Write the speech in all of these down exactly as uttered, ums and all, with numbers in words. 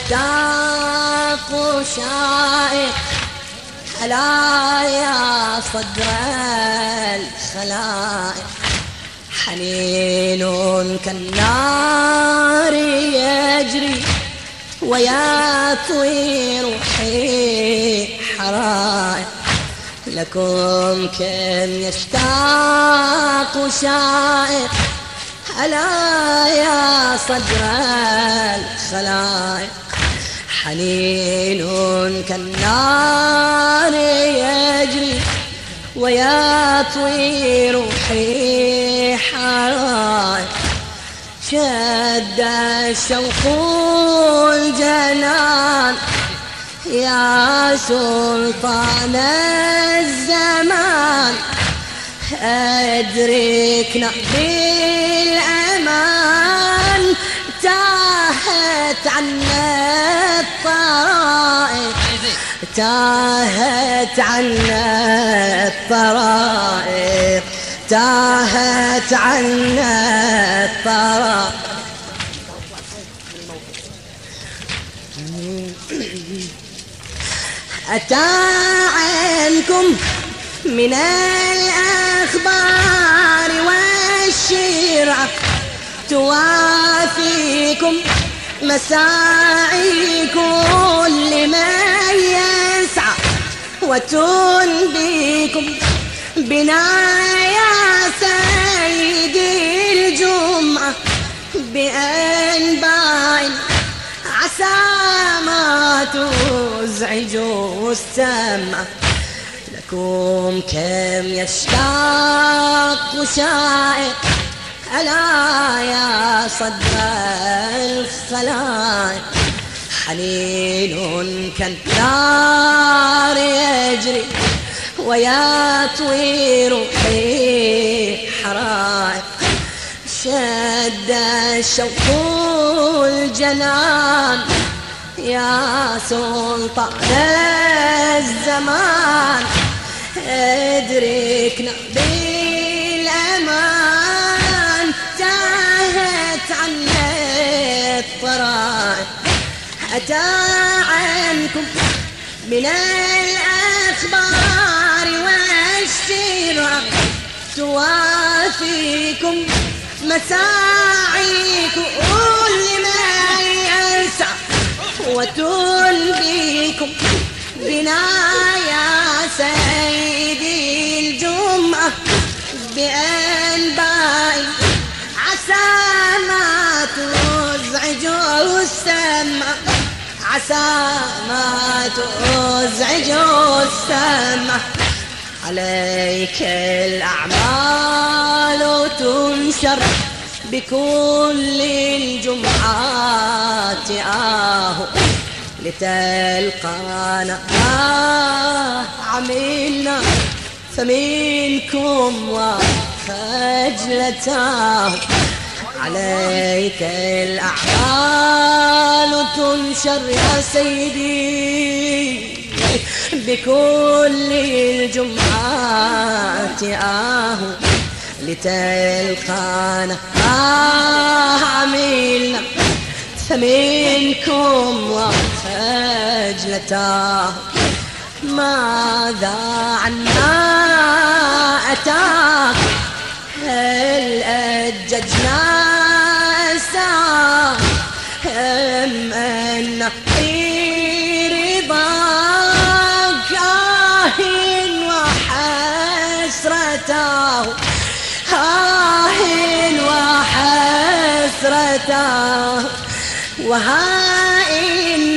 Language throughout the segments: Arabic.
يشتاق شائق خلايا صدر الخلائق حنين كالنار يجري ويطوي روحي حرائق لكم كم يشتاق شائق ألا يا صدر الخلائق حنين كالنار يجري ويطوي روحي حرائق شد الشوق الجنان يا سلطان الزمان أدركنا بالأمان تاهت عنا الطرائق تاهت عنا الطرائق تاهت عنا الطرائق أتى عنكم من الأخبار والشرع توافيكم مساعي كل من يسعى وتنبيكم بنا يا سيدي الجمعة بأنباء عسى ما تزعج السمع لكم كم يشتاق شائق ألا يا صدر الخلائق حنين كالنار يجري ويطوي روحي حرائق شد الشوق الجنان يا سلطان الزمان أدركنا بالأمان تاهت عنا الطرائق أتى عنكم من الأخبار والشرع توافيكم مساعي كل ما يسعى وتنبيكم بنا يا سيدي الجمعة بأنباء عسى ما تزعج السمع عسى ما تزعج السمع عليك الأعمال تنشر بكل الجمعات آه لتلقانا آه عملنا فمنكم وخجلتاه عليك الأعمال تنشر يا سيدي بكل الجمعات آه لتلقانا آه عملنا فمنكم وخجلتاه ماذا عنا أتاك هل أججنا ساك أم أن في رضاك آه وحسرته آه وحسرته وهائن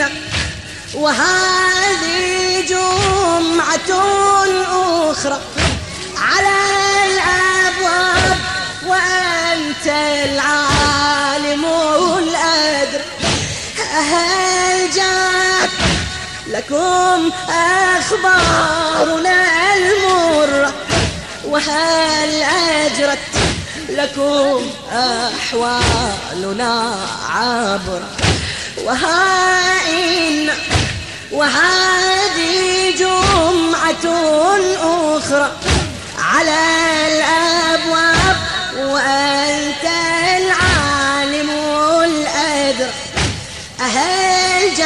وهذه جمعة أخرى على الأبواب وأنت العالم الأدرى هل جاءت لكم أخبارنا المرة وهل أجرت لكم أحوالنا عبرة وهائن وهذه جمعة أخرى على الأبواب وأنت العالم الأدرى هل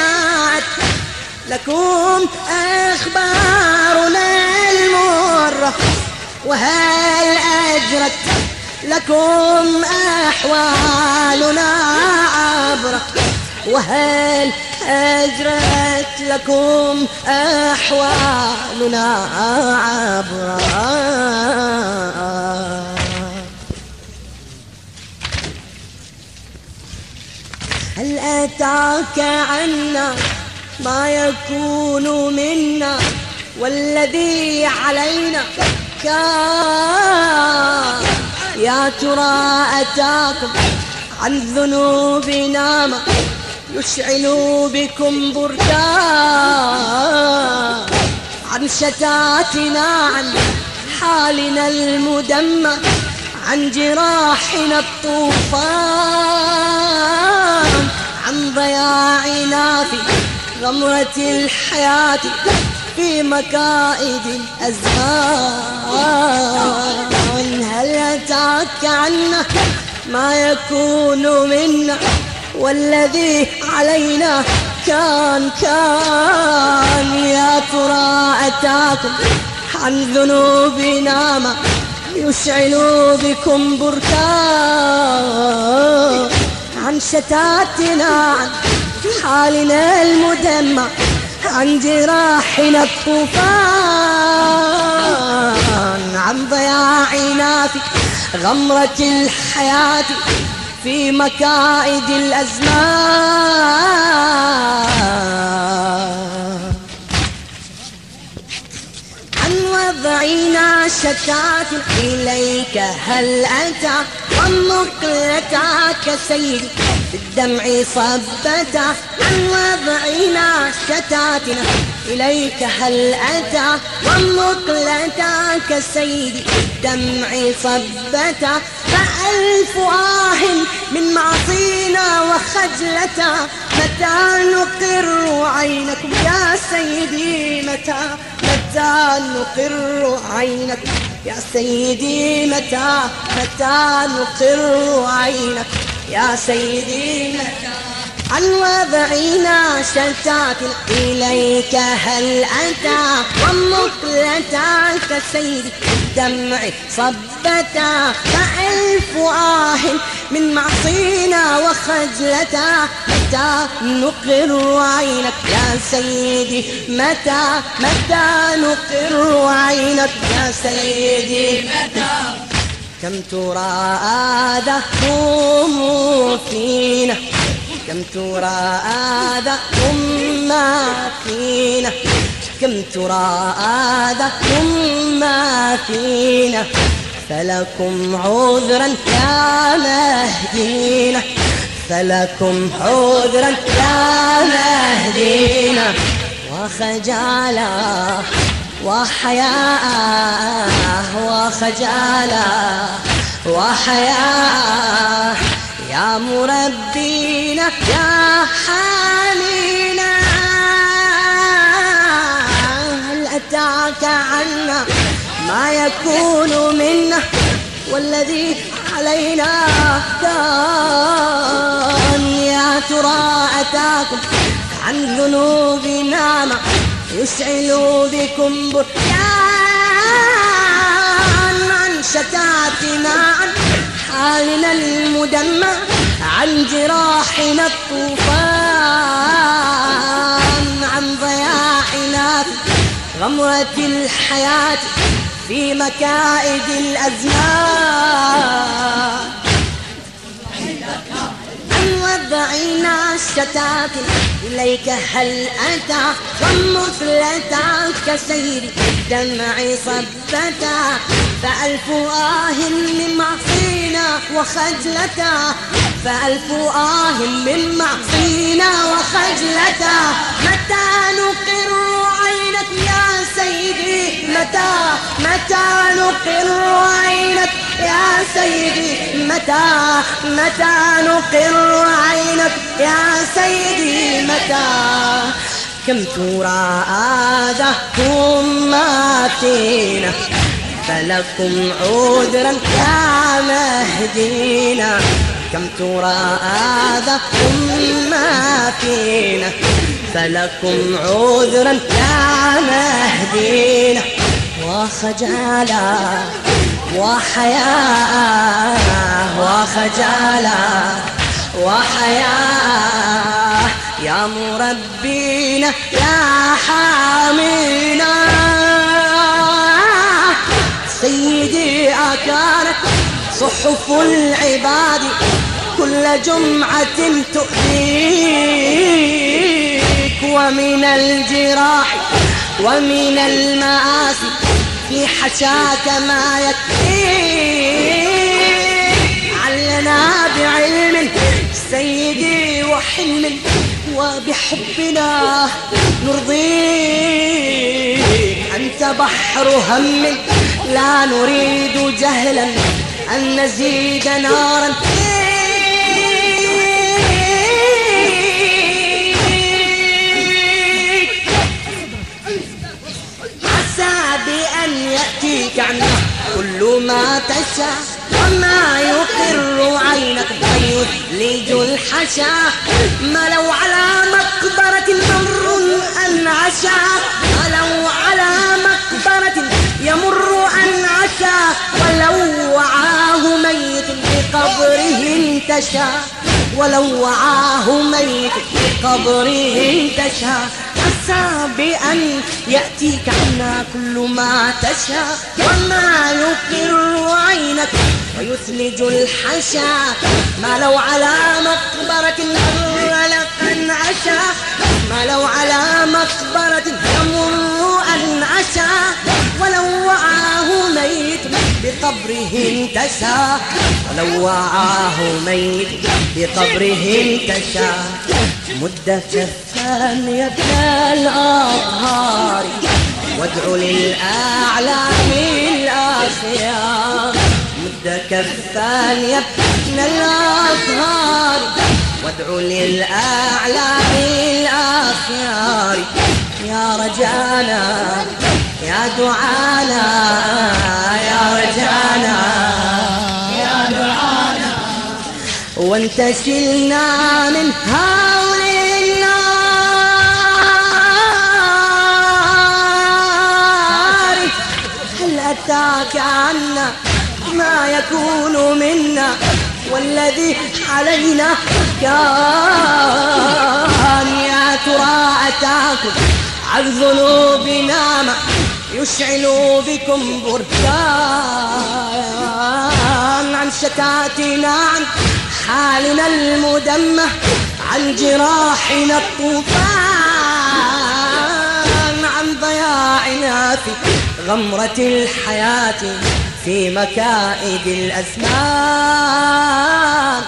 لكم أخبارنا المرة وهل أجرت لكم أحوالنا عبرة وهل أجرت لكم أحوالنا عبرة هل أتاك عنا ما يكون منا والذي علينا كان يا ترى أتاكم عن ذنوبنا ما يشعل بكم بركان عن شتاتنا عن حالنا المدمر عن جراحنا الطوفان عن ضياعنا في غمرة الحياة في مكائد الأزمان هل أتاك عنا ما يكون منا والذي علينا كان كان يا ترى أتاكم عن ذنوبنا ما يشعل بكم بركان عن شتاتنا عن حالنا المدمر عن جراحنا الطوفان عن ضياعنا في غمرة الحياة في مكائد الأزمان عن وضعنا شتات إليك هل أتى ومقلتك سيدي بالدمع صبتا عن وضعنا شتاتنا إليك هل أتى ومقلتك سيدي بالدمع صبتا فألف آه من معصينا وخجلتا متى نقر عينكم يا سيدي متى متى نقر عينك يا سيدي متى متى نقر عينك يا سيدي متى عن وضعنا شتات إليك هل أتى ومقلتك سيدي الدمع صبتا فألف آه من معصينا وخجلتا متى نقر عينك يا سيدي متى متى نقر عينك يا سيدي متى كم ترى آذاهم فينا كم ترى آذاهم ما فينا كم ترى آذاهم ما فينا فلكم عذرا يا مهدينا فلكم عذرا يا مهدينا وخجالا وحياء وخجالا وحياء يا مربينا يا حامينا هل أتاك عنا ما يكون منا والذي علينا كان يا ترى أتاكم عن ذنوبنا ما يشعل بكم بركان عن شتاتنا عن حالنا المدمر عن جراحنا الطوفان عن ضياعنا في غمرة الحياة في مكائد الأزمان عن وضعنا الشتات إليك هل أتى ومثلتك سيري الدمع صبتا فألف آه من معصينا وخجلتا فألف آه من معصينا وخجلتا متى نقر عينك يا سيدي متى متى نقر عينك يا سيدي متى متى نقر عينك يا سيدي متى كم ترى آذاكم ما فينا فلكم عذرا يا مهدينا كم ترى آذاكم ما فينا فلكم عذرا يا مهدينا، وخجالا وحياء وخجالا وحياء يا مربينا يا حامينا. سيدي أكانت صحف العباد كل جمعة تؤذيك، ومن الجراح ومن المآسي في حشاك ما يكفيك. علنا بعلم سيدي وحلم وبحبنا نرضيك. أنت بحر هم لا نريد جهلا أن نزيد نارا فيك. عسى بأن يأتيك عنا كل ما تشاء، وما يقر عينك ويثلج الحشا. ما لو على مقبرة مر أنعشا، ما لو على مقبرة يمر أنعشا، ولو وعاه ميت بقبره انتشى، ولو وعاه ميت بقبره انتشى. عسى بأن يأتيك عنا كل ما تشاء، وما يقر عينك ويثلج الحشا. ما لو على مقبرة مر أنعشا، ما لو على مقبرة يمر أنعشا، ولو وعاه ميت بقبره انتشى، ولو وعاه ميت بقبره انتشى. مد كفان يا ابن الأطهار وادع للأعلام الأخيار. مد كفان يا ابن الأطهار وادع للأعلام الأخيار. يا رجانا يا دعانا يا رجانا يا دعانا، وانتشلنا من هول النار. هل أتاك عنا ما يكون منا، والذي علينا كان. يا ترى أتاكم عن ذنوبنا ما يشعل بكم بركان، عن شتاتنا عن حالنا المدمه، عن جراحنا الطوفان، عن ضياعنا في غمرة الحياة في مكائد الأزمان،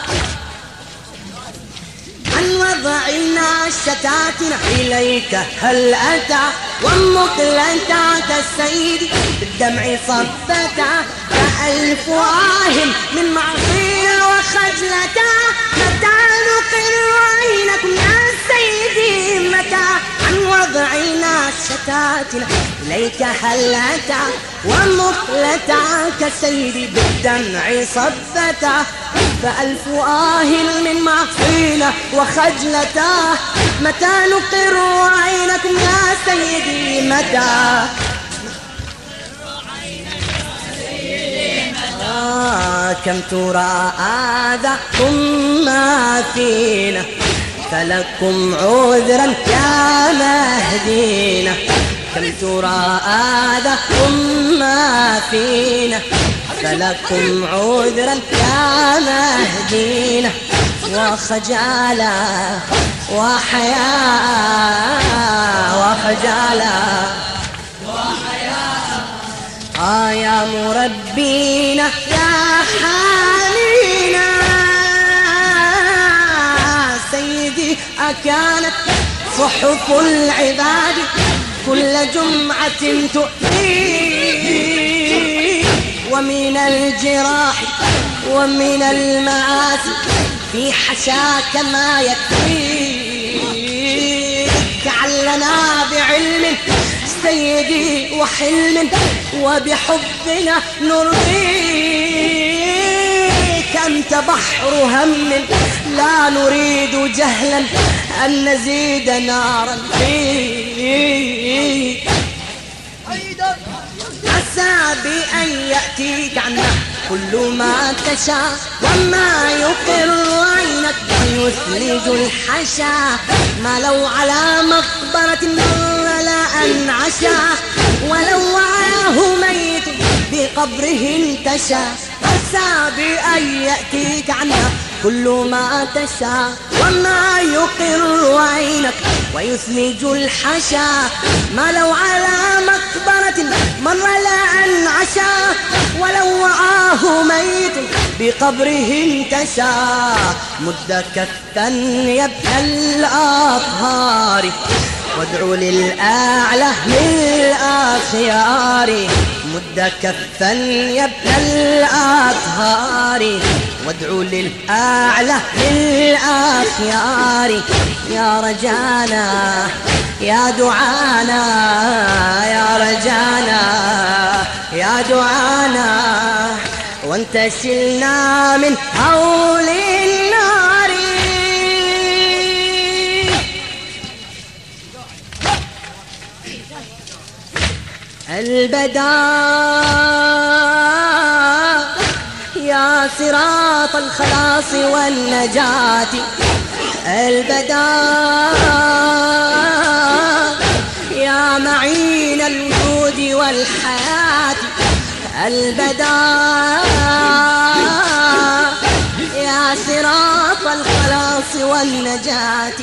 عن وضعنا شتاتنا إليك هل أتى، وأمك لتعت السيد بالدمع صبتا. فألف آه من معصينا وخجلتا، متى نقر عينكم يا سيدي متى. عن وضعنا شتاتنا إليك هل أتى، وأمك لتعت سيدي بالدمع صبتا. فألف آه من معصينا وخجلتا، متى نقر عينكم يا سيدي متى. آه كم ترى آذاكم ما فينا، فلكم عذرا يا مهدينا. كم ترى آذاكم ما فينا، فلكم عذرا يا مهدينا. وخجالا وحياء وخجالا وحياء آه يا مربينا يا حامينا. سيدي أكانت صحف العباد كل جمعة تؤذيك، ومن الجراح ومن المآسي في حشاك ما يكفيك. علنا بعلم سيدي وحلم وبحبنا نرضيك. أنت بحر هم لا نريد جهلا أن نزيد نارا فيه. عسى بأن يأتيك عنا كل ما تشاء وما يقر عينك ويثلج الحشا. ما لو على مقبرة مر لا أنعشا ولو وعاه ميت بقبره انتشى. عسى بأن يأتيك عنا كل ما تشاء وما يقر عينك ويثلج الحشا. ما لو على مقبرة مر لا أنعشا ولو وعاه ميت بقبره انتشى. مد كفا يا ابن الأطهار وادعو للأعلى للأخيار. مد كفا يا ابن الأطهار وادعو للأعلى للأخيار. يا رجانا يا دعانا يا رجانا يا دعانا وانتشلنا من هول النار. البداء يا صراط الخلاص والنجاة. البداء يا معين الوجود والحياة. البداء يا صراط الخلاص والنجاة.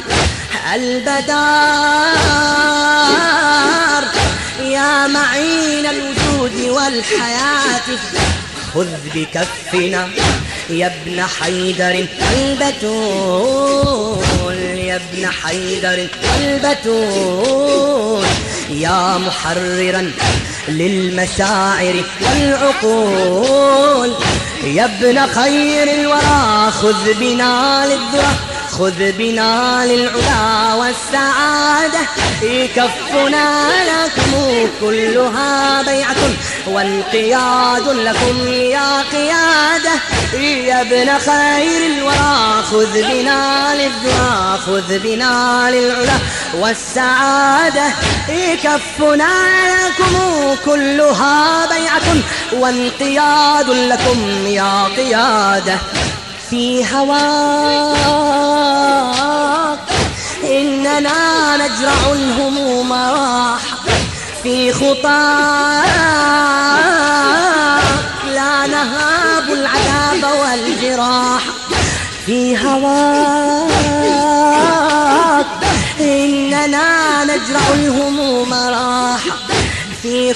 البدار يا معين الوجود والحياة. خذ بكفنا يا ابن حيدر البتول يا ابن حيدر البتول يا محررا للمشاعر والعقول. يا ابن خير الورى خذ بنا للذرة خذ بنا للعلا والسعادة. كفنا لكم كلها بيعة وانقياد لكم يا قيادة. يا ابن خير الورى خذ بنا للذرى خذ بنا للعلا والسعادة. كفنا لكم كلها بيعة وانقياد لكم يا قيادة. في هواك إننا نجرع الهموم راحة. في خطاك لا نهاب العذاب والجراح. في هواك إننا نجرع الهموم راحة. في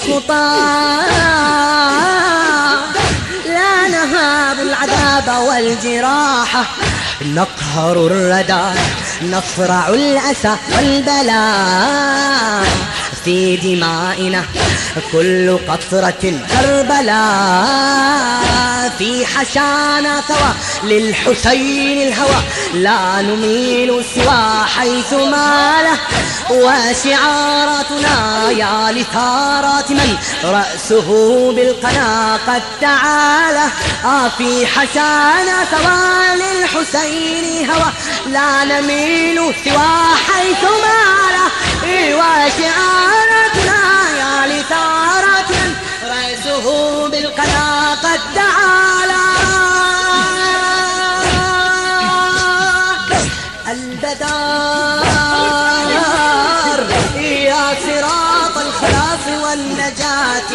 خطاك لا نهاب العذاب والجراحة. نقهر الردى نصرع الأسى والبلاء. في دمائنا كل قطرة كربلاء. في حشانا ثوى للحسين الهوى لا نميل سوى حيث ماله. وشعاراتنا يا لثارات من رأسه بالقنا قد تعالى. آه في حشانا ثوى للحسين هوى لا نميل سوى حيث ماله. وشعاراتنا يا لثارات من رأسه بالقنا قد تعالى. البدار يا صراط الخلاص والنجاة.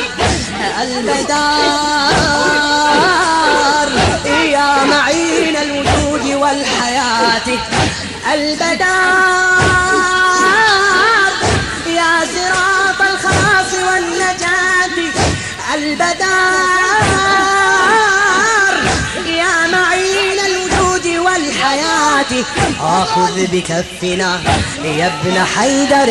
البدار يا معين الوجود والحياة. البدار يا صراط الخلاص والنجاة. البدار يا معين الوجود والحياة. آخذ بكفنا يا ابن حيدر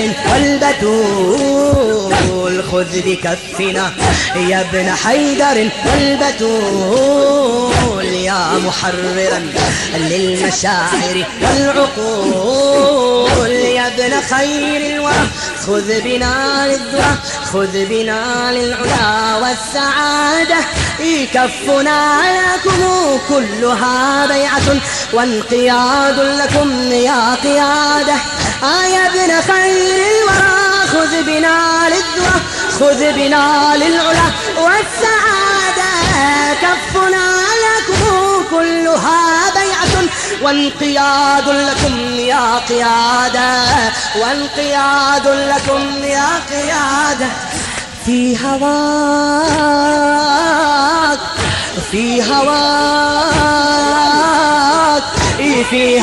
والبتول خذ بكفنا يا ابن حيدر والبتول يا محررا للمشاعر والعقول يا ابن خير الورى خذ بنا للذرى خذ بنا للعلا والسعادة كفنا لكم كلها بيعة وانقياد لكم يا قيادة آه يا ابن خير الورى خذ بنا للذرى خذ بنا للعلا والسعادة كفنا لكم كلها بيعة وانقياد لكم يا قيادة وانقياد لكم يا قيادة في هواك في هواك في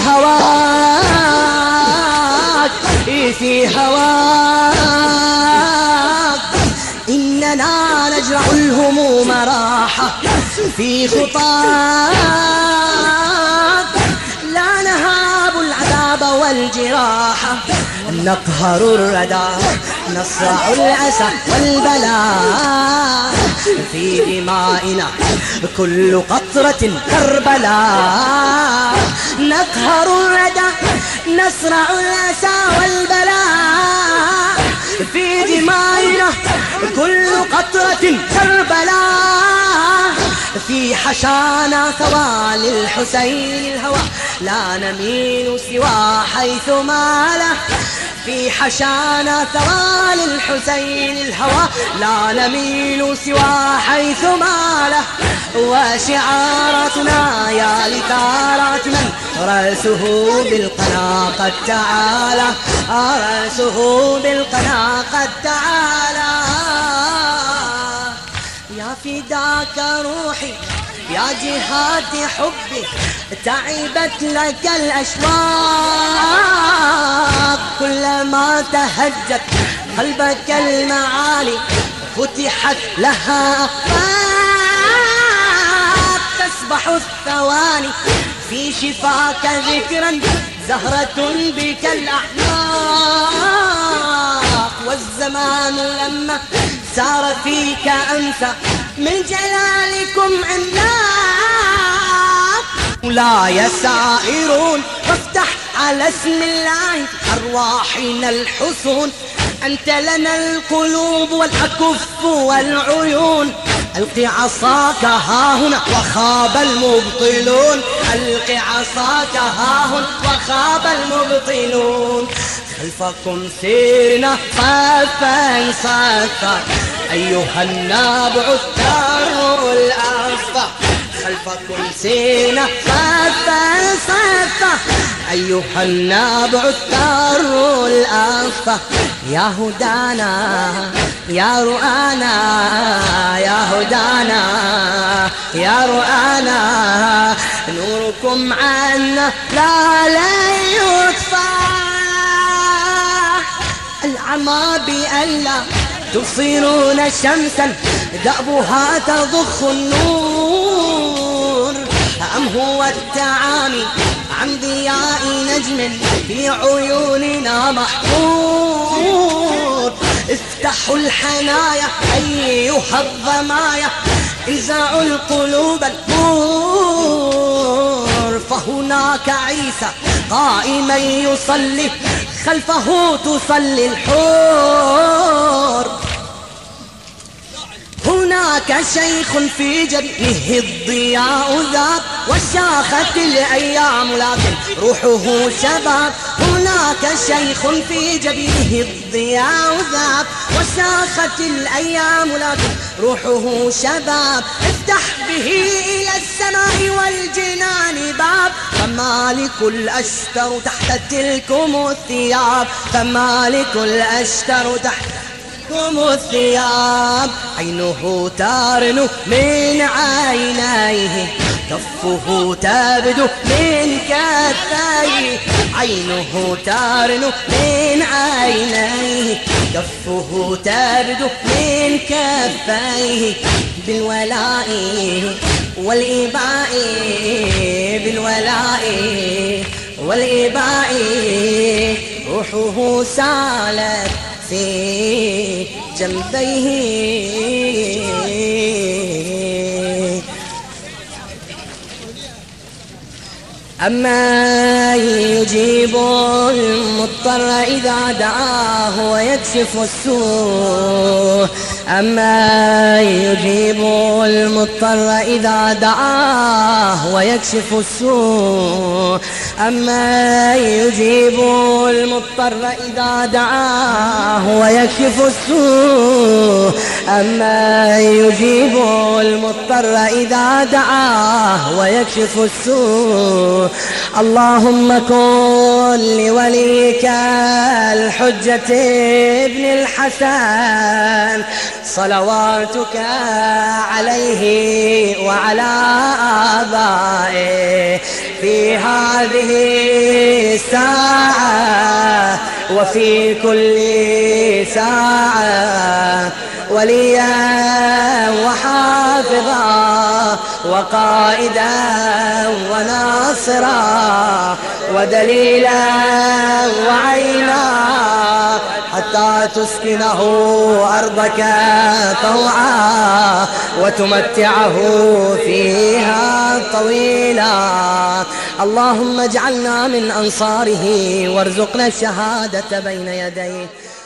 هواك في هواك إننا نجرع الهموم راحة في خطاك لا نهاب العذاب والجراحة نقهر الردى نصرع الأسى والبلاء في دمائنا كل قطرة كربلاء نقهر الردى نصرع الأسى والبلاء في دمائنا كل قطرة كربلاء في حشانا ثوى للحسين الهوى لا نميل سوى حيث ماله في حشانا ثوى للحسين الهوى لا نميل سوى حيث ماله وشعاراتنا يا لثارات من رأسه بالقنا قد تعالى رأسه بالقنا قد تعالى يا فداك روحي يا جهاد حبي تعبت لك الأشواق كلما تهجت قلبك المعاني فتحت لها أخفاق تسبح الثواني في شفاك ذكرا زهرة بك الأحماق والزمان لما سار فيك أنسى من جلالكم عملاق لا يسائرون وافتح على اسم الله أرواحنا الحصون أنت لنا القلوب والأكف والعيون ألق عصاك هاهنا وخاب المبطلون ألق عصاك هاهنا وخاب المبطلون خلفكم سيرنا صفا صفا أيها النابع الثار الأصفى خلفكم سيرنا صفا صفا أيها النابع الثار الأصفى يا هدانا يا رؤانا يا هدانا يا رؤانا نوركم عنا لا لا يطفى العمى بألا تبصرون شمسا دأبها تضخ النور أم هو التعامي عن ضياء نجم في عيوننا محفور افتحوا الحنايا أيها الظمايا انزعوا القلوب النور فهناك عيسى قائما يصلي خلفه تصلي الحور هناك شيخ في جبهه الضياء ذاب وشاخت الأيام لكن روحه شباب هناك شيخ في جبهه الضياء ذاب وشاخت الأيام لكن روحه شباب افتح به إلى السماء والجنان باب فمالك الأشتر تحت تلكم الثياب فمالك الأشتر تحت تلكم الثياب عينه تارن من عينيه كفه تبدو من كفيه عينه تارن من عينيه كفه تبدو من كفيه بالولاء والإباء بالولاء والإباء روحه سالت في جنبيه أما يجيب المضطر إذا دعاه ويكشف السوء أما يجيب المضطر إذا دعاه ويكشف السوء أما يجيب المضطر إذا دعاه ويكشف السوء أما يجيب المضطر إذا دعاه ويكشف السوء اللهم كن لوليك الحجة ابن الحسن صلواتك عليه وعلى آبائه في هذه الساعة وفي كل ساعة وليا وحافظا وقائدا وناصرا ودليلا وعينا حتى تسكنه أرضك طوعا وتمتعه فيها طويلا اللهم اجعلنا من أنصاره وارزقنا الشهادة بين يديه.